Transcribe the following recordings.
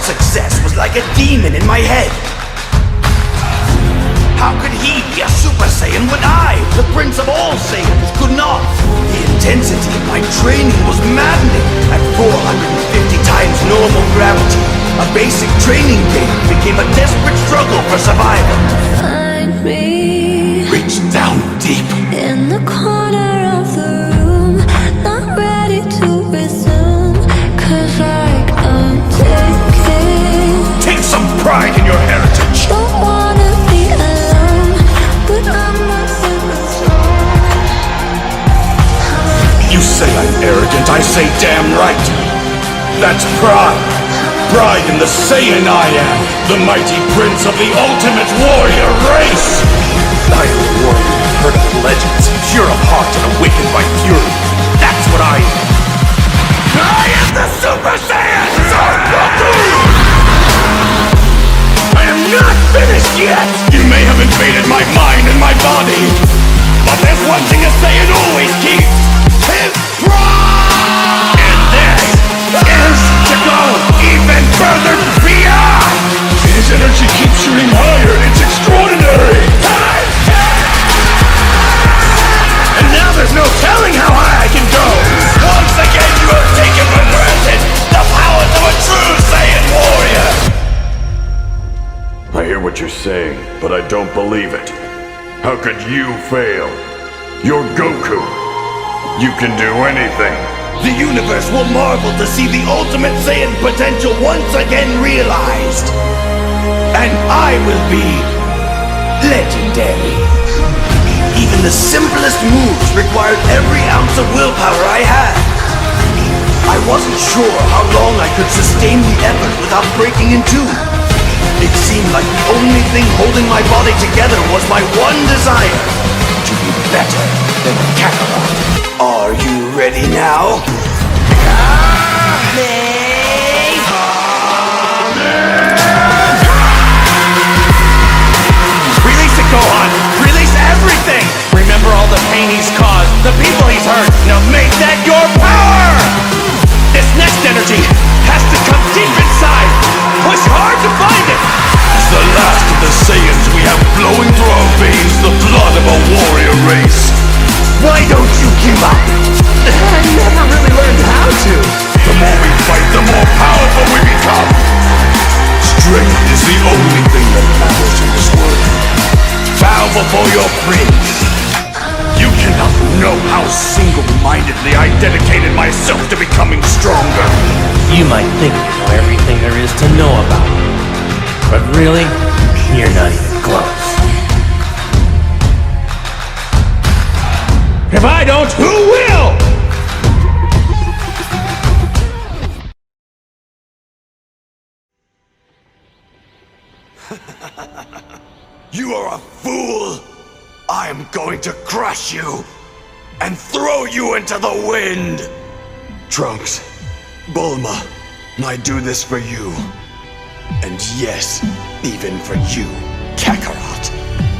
success was like a demon in my head. How could he be a Super Saiyan when I, the Prince of all Saiyans, could not? The intensity of my training was maddening. At 450 times normal gravity, a basic training day became a desperate struggle for survival. Find me. Reach down deep. In the corner of the room, not ready to resume, 'cause like I'm taking. Take some pride in your heritage. Don't wanna be alone, but I'm not super strong. You say I'm arrogant, I say damn right. That's pride. Pride in the Saiyan I am, the mighty prince of the ultimate warrior race. I am a warrior you've heard of legends, pure of heart and awakened by fury. That's what I am. I am the Super Saiyan, Son Goku! I am not finished yet! You may have invaded my mind and my body, but there's one thing a Saiyan always keeps. His pride! And this is to go even further beyond! His energy keeps shooting higher, it's extraordinary! And now there's no telling how high I can go! Once again you have taken for granted the powers of a true Saiyan warrior! I hear what you're saying, but I don't believe it. How could you fail? You're Goku. You can do anything. The universe will marvel to see the ultimate Saiyan potential once again realized. And I will be legendary. Even the simplest moves required every ounce of willpower I had. I wasn't sure how long I could sustain the effort without breaking in two. It seemed like the only thing holding my body together was my one desire, to be better than Kakarot. Are you ready now? Release it, Gohan! Release everything! Remember all the pain he's caused, the people he's hurt. Now make that your power! This next energy has to come deep inside. Push hard to find it! As the last of the Saiyans, we have flowing through our veins the blood of a warrior race. Why don't you give up? I never really learned how to. The more we fight, the more powerful we become. Strength is the only thing that matters in this world. Bow before your prince. You cannot know how single-mindedly I dedicated myself to becoming stronger. You might think you know everything there is to know about me, but really, you're not even close. If I don't, who will? You are a fool! I am going to crush you and throw you into the wind! Trunks, Bulma, I do this for you. And yes, even for you, Kakarot.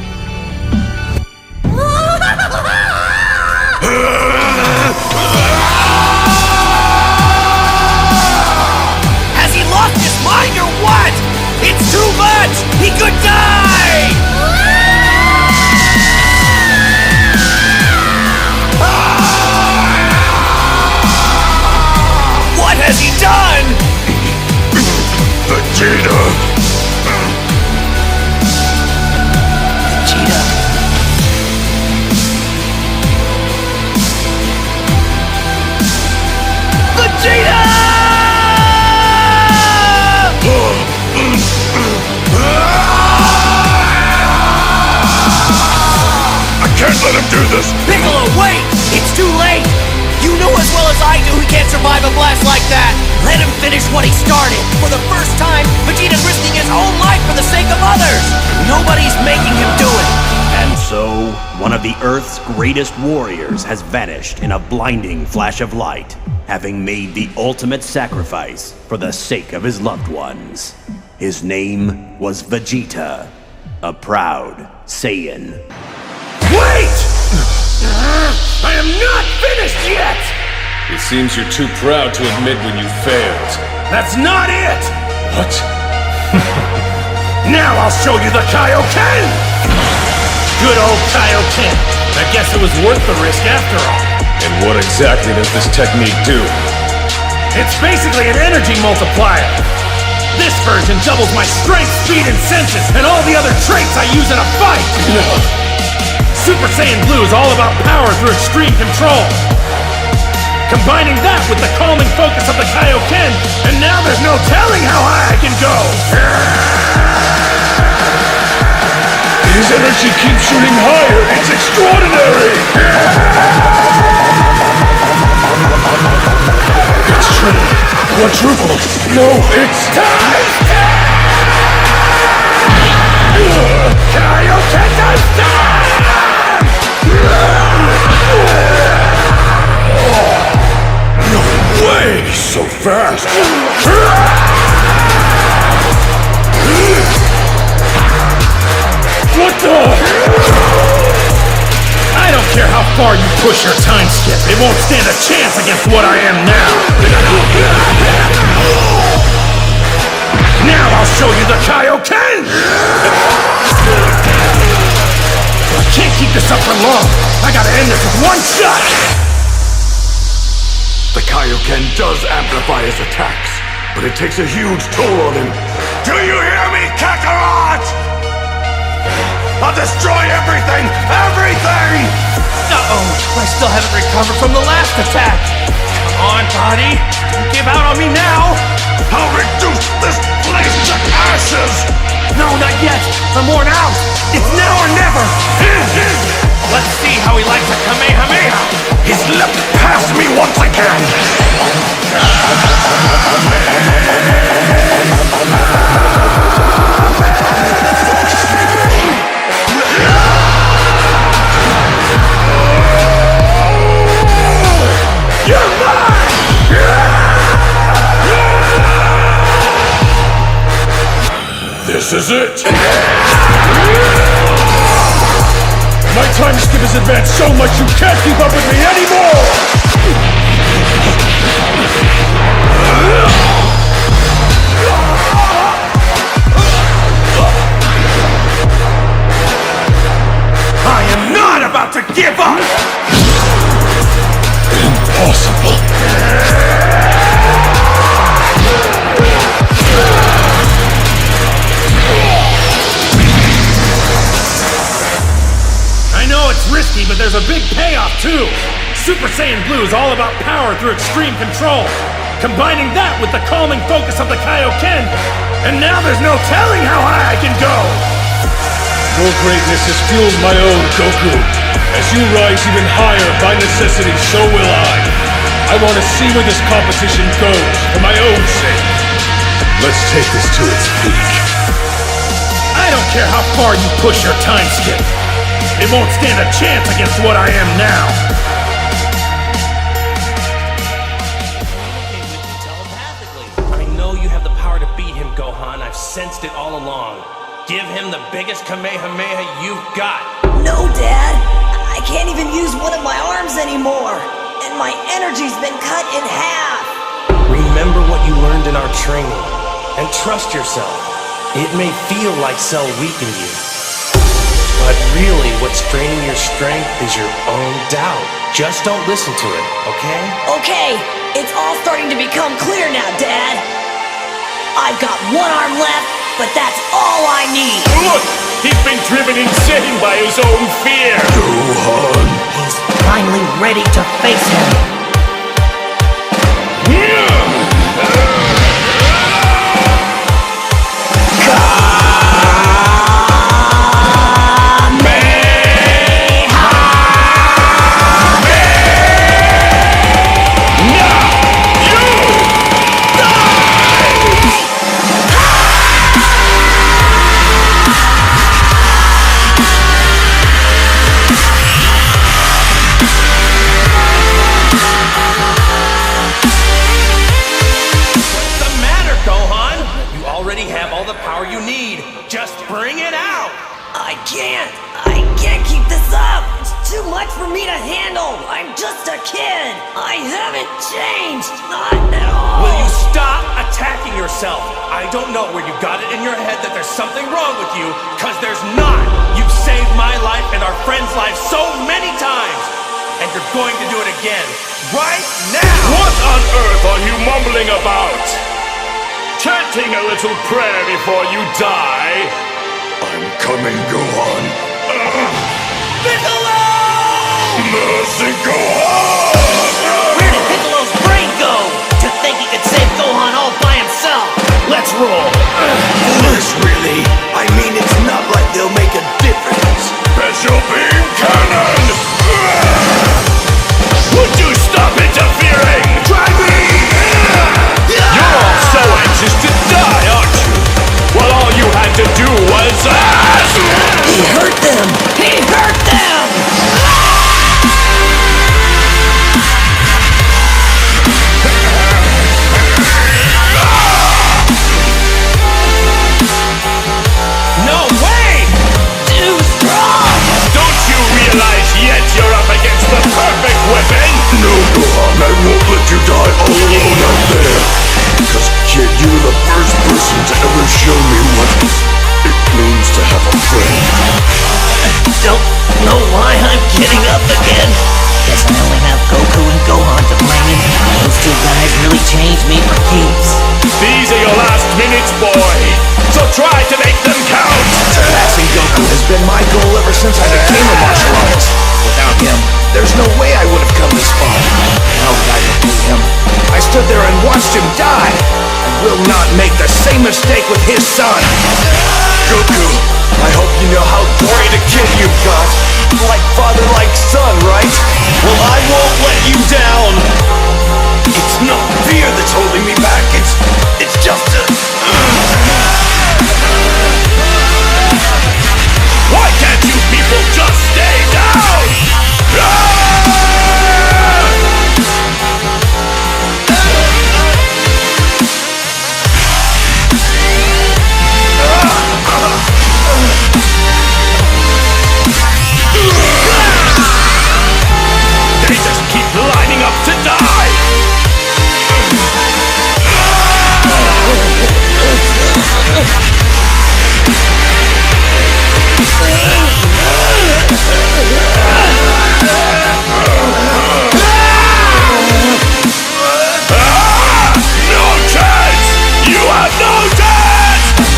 Has he lost his mind or what? It's too much! He could die! What has he done? Vegeta! Vegeta. Vegeta! I can't let him do this! Piccolo, wait! It's too late! You know as well as I do he can't survive a blast like that! Let him finish what he started! For the first time, Vegeta's risking his own life for the sake of others! Nobody's making him do it! And so, one of the Earth's greatest warriors has vanished in a blinding flash of light, having made the ultimate sacrifice for the sake of his loved ones. His name was Vegeta, a proud Saiyan. Wait! I am not finished yet! It seems you're too proud to admit when you failed. That's not it! What? Now I'll show you the Kaioken! Good old Kaioken. I guess it was worth the risk after all. And what exactly does this technique do? It's basically an energy multiplier. This version doubles my strength, speed, and senses, and all the other traits I use in a fight! Super Saiyan Blue is all about power through extreme control. Combining that with the calming focus of the Kaioken, and now there's no telling how high I can go! His energy keeps shooting higher! It's extraordinary! It's triple, quadruple, no, it's Times 10! Kaioken times 10! no way! So fast! What the? I don't care how far you push your time skip, it won't stand a chance against what I am now! Now I'll show you the Kaioken! I can't keep this up for long! I gotta end this with one shot! The Kaioken does amplify his attacks, but it takes a huge toll on him. Do you hear me, Kakarot? I'll destroy everything! Everything! Uh-oh, I still haven't recovered from the last attack! Come on, body! Don't give out on me now! I'll reduce this place to ashes! No, not yet! I'm worn out! It's now or never! Let's see how he likes a Kamehameha! He's leapt past me once again! You're mine! This is it! My time skip has advanced so much you can't keep up with me anymore! I am not about to give up! Impossible! I know it's risky, but there's a big payoff too! Super Saiyan Blue is all about power through extreme control. Combining that with the calming focus of the Kaioken, and now there's no telling how high I can go! Your greatness has fueled my own, Goku. As you rise even higher by necessity, so will I want to see where this competition goes, for my own sake. Let's take this to its peak. I don't care how far you push your time skip. It won't stand a chance against what I am now. I know you have the power to beat him, Gohan. I've sensed it all along. Give him the biggest Kamehameha you've got. No, Dad. I can't even use one of my arms anymore. And my energy's been cut in half. Remember what you learned in our training. And trust yourself. It may feel like Cell weakened you. But really, what's draining your strength is your own doubt. Just don't listen to it, okay? Okay, it's all starting to become clear now, Dad. I've got one arm left, but that's all I need. Look! He's been driven insane by his own fear! Gohan! He's finally ready to face him. I can't keep this up. It's too much for me to handle. I'm just a kid. I haven't changed. Not at all. Will you stop attacking yourself? yourself. I don't know where you got it in your head that there's something wrong with you, cause there's not. You've saved my life and our friend's life so many times, and you're going to do it again, right now! What on earth are you mumbling about? Chanting a little prayer before you die? I'm coming, Gohan. Piccolo! Mercy, Gohan! Where did Piccolo's brain go? To think he could save Gohan all by himself? Let's roll! Foolish, really. I mean, it's not like they'll make a difference. Special beam cannon! Would you stop interfering? Try me! You're all so anxious to die, aren't you? Well, all you had to do was ask! He hurt them! He hurt them! No way! Too strong! Don't you realize yet you're up against the perfect weapon? No, Gohan, I won't let you die all alone out there. Because, kid, you're the first person to ever show me what it means to have a friend. Don't know why I'm getting up again. Guess I only have Goku and Gohan to blame. Those two guys really changed me for keeps. These are your last minutes, boy. So try to make them count. Passing Goku has been my goal ever since I became a martial artist. Without him, there's no way I would have come this far. How would I repay him? I stood there and watched him die. I will not make the same mistake with his son. Goku, I hope you know how great a kid you've got. Like father, like son, right? Well, I won't let you down. It's not fear that's holding me back. It's just a... Why can't you people just stay down? They just keep lining up to die! No chance! You have no chance!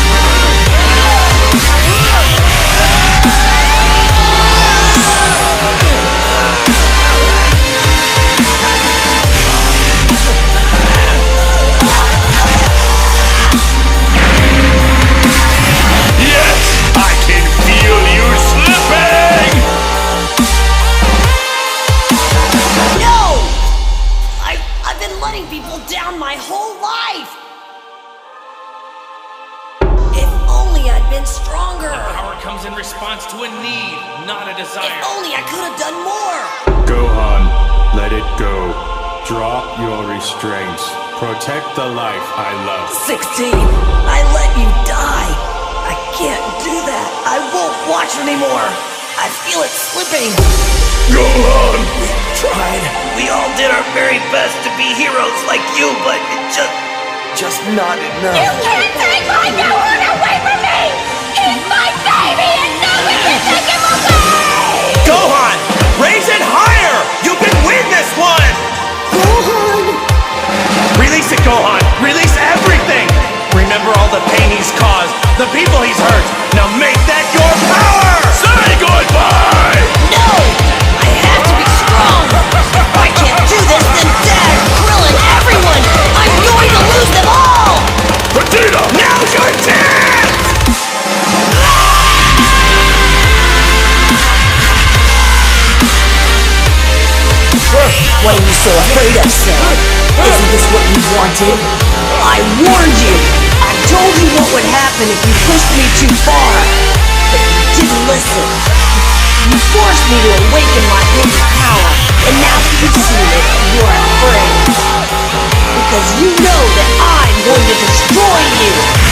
Yes, I can feel you slipping! No! I've been letting people down my whole life! If only I'd been stronger! Power comes in response to a need, not a If desire. only I could have done more! Gohan, let it go. Drop your restraints. Protect the life I love. 16! I let you die! I can't do that! I won't watch anymore! I feel it slipping! Gohan! We tried. We all did our very best to be heroes like you, but it Just not enough. You can't take my Gohan away from me! He's my baby and no one can take him away! Gohan! Raise it higher! You can win this one! Gohan! Release it, Gohan! Release everything! Remember all the pain he's caused, the people he's hurt. Now make that your power! Say goodbye! No! I have to be strong! If I can't do this, then Dad, Krillin, everyone! I'm going to lose them all! Vegeta! Now's your chance! What are you so afraid of, son? Isn't this what you wanted? I warned you! I told you what would happen if you pushed me too far. But you didn't listen. You forced me to awaken my hidden power. And now that you've seen it, you're afraid. Because you know that I'm going to destroy you!